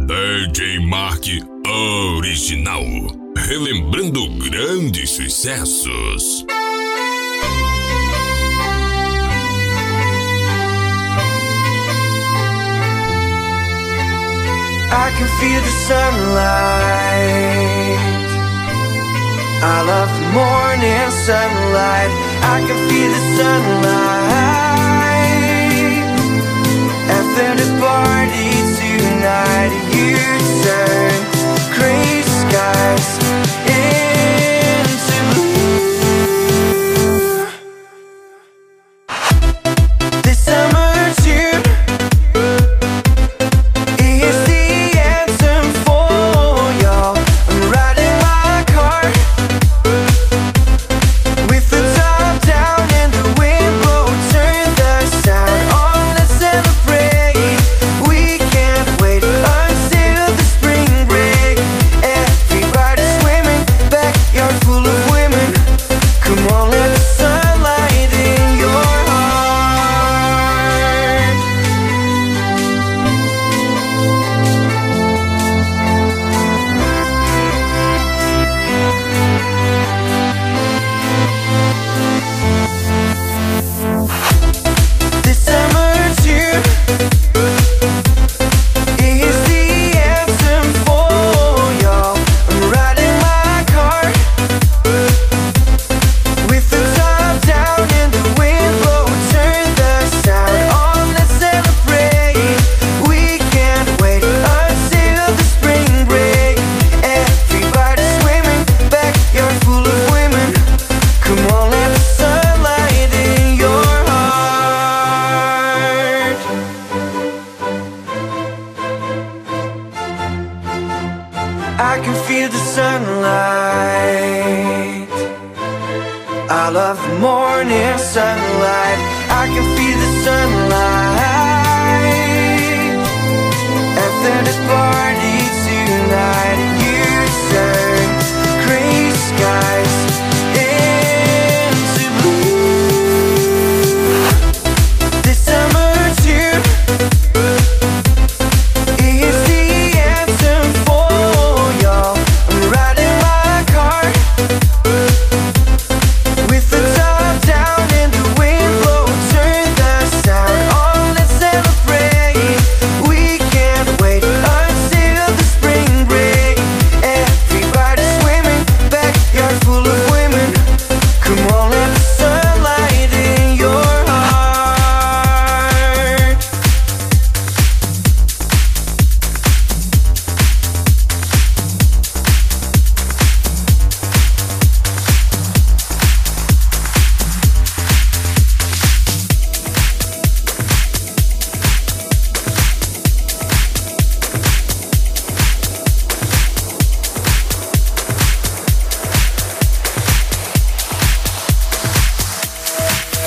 DJ Mark Original, relembrando grandes sucessos. I can feel the sunlight. I love the morning sunlight. I can feel the sunlight. After the party tonight, you turn gray skies into blue. This summer tune is the anthem for y'all. I'm riding my car with the top down and the wind blow. Turn the sound on, let's celebrate. We can't wait until the spring break. Everybody's swimming, backyard full of women. Come on, let the sunlight in your heart. This summer tune is the anthem for y'all. I'm riding my car with the top down and the wind blow. Turn the sound on, let's celebrate. We can't wait until the spring break. Everybody's swimming, backyard full of women. Come on, let the sunlight in your heart. I can feel the sunlight. I love the morning sunlight. I can feel the sunlight. After the party